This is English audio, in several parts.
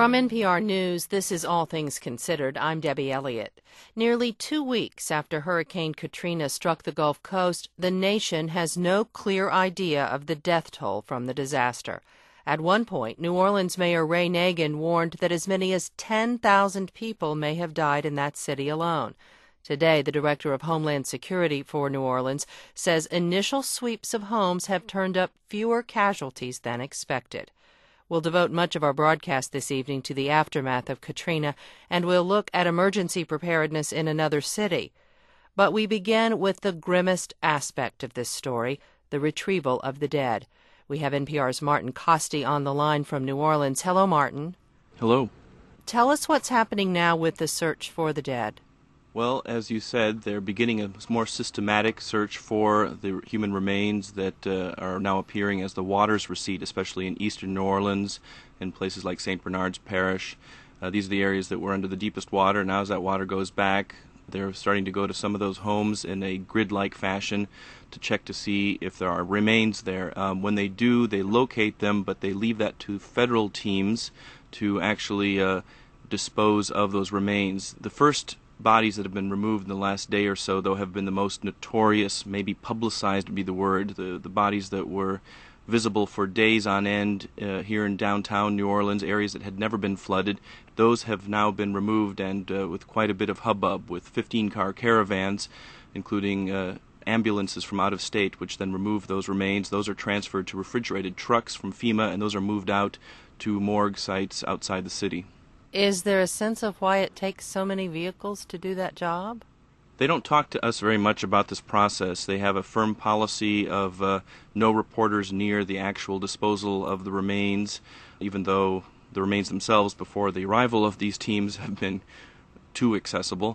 From NPR News, this is All Things Considered. I'm Debbie Elliott. Nearly 2 weeks after Hurricane Katrina struck the Gulf Coast, the nation has no clear idea of the death toll from the disaster. At one point, New Orleans Mayor Ray Nagin warned that as many as 10,000 people may have died in that city alone. Today, the Director of Homeland Security for New Orleans says initial sweeps of homes have turned up fewer casualties than expected. We'll devote much of our broadcast this evening to the aftermath of Katrina, and we'll look at emergency preparedness in another city. But we begin with the grimmest aspect of this story, the retrieval of the dead. We have NPR's Martin Kaste on the line from New Orleans. Hello, Martin. Hello. Tell us what's happening now with the search for the dead. Well, as you said, they're beginning a more systematic search for the human remains that are now appearing as the waters recede, especially in eastern New Orleans and places like St. Bernard's Parish. These are the areas that were under the deepest water. Now as that water goes back, they're starting to go to some of those homes in a grid-like fashion to check to see if there are remains there. When they do, they locate them, but they leave that to federal teams to actually dispose of those remains. The first bodies that have been removed in the last day or so, though, have been the most notorious, maybe publicized would be the word, the bodies that were visible for days on end here in downtown New Orleans, areas that had never been flooded. Those have now been removed, and with quite a bit of hubbub, with 15-car caravans, including ambulances from out of state, which then remove those remains. Those are transferred to refrigerated trucks from FEMA, and those are moved out to morgue sites outside the city. Is there a sense of why it takes so many vehicles to do that job? They don't talk to us very much about this process. They have a firm policy of no reporters near the actual disposal of the remains, even though the remains themselves before the arrival of these teams have been too accessible.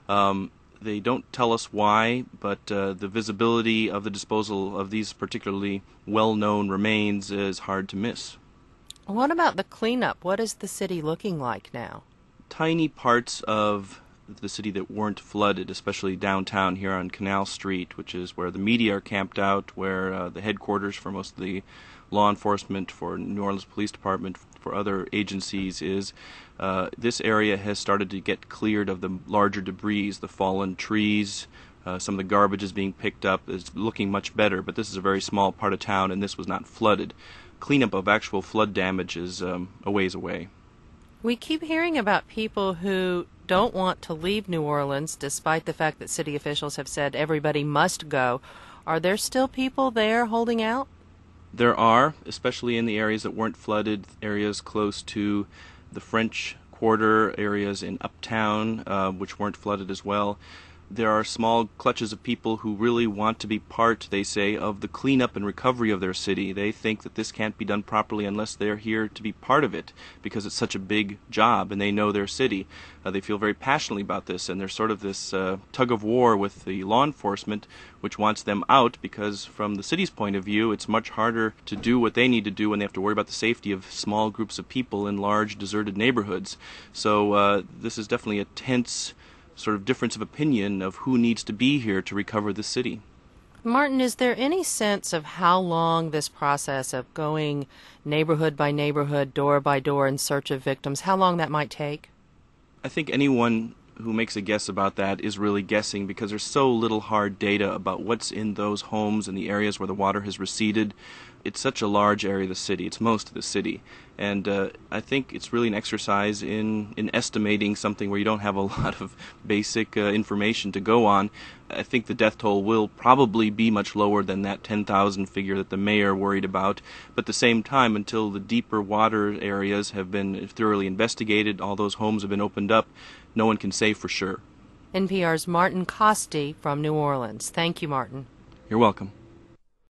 They don't tell us why, but the visibility of the disposal of these particularly well-known remains is hard to miss. What about the cleanup? What is the city looking like now? Tiny parts of the city that weren't flooded, especially downtown here on Canal Street, which is where the media are camped out, where the headquarters for most of the law enforcement, for New Orleans Police Department, for other agencies is. This area has started to get cleared of the larger debris, the fallen trees. Some of the garbage is being picked up. It's looking much better, but this is a very small part of town, and this was not flooded. Cleanup of actual flood damage is a ways away. We keep hearing about people who don't want to leave New Orleans, despite the fact that city officials have said everybody must go. Are there still people there holding out? There are, especially in the areas that weren't flooded, areas close to the French Quarter, areas in Uptown, which weren't flooded as well. There are small clutches of people who really want to be part, they say, of the cleanup and recovery of their city. They think that this can't be done properly unless they're here to be part of it, because it's such a big job and they know their city. They feel very passionately about this, and there's sort of this tug of war with the law enforcement, which wants them out, because from the city's point of view, it's much harder to do what they need to do when they have to worry about the safety of small groups of people in large, deserted neighborhoods. So this is definitely a tense sort of difference of opinion of who needs to be here to recover the city. Martin, is there any sense of how long this process of going neighborhood by neighborhood, door by door in search of victims, how long that might take? I think anyone who makes a guess about that is really guessing, because there's so little hard data about what's in those homes and the areas where the water has receded. It's such a large area of the city. It's most of the city. And I think it's really an exercise in estimating something where you don't have a lot of basic information to go on. I think the death toll will probably be much lower than that 10,000 figure that the mayor worried about. But at the same time, until the deeper water areas have been thoroughly investigated, all those homes have been opened up, no one can say for sure. NPR's Martin Kaste from New Orleans. Thank you, Martin. You're welcome.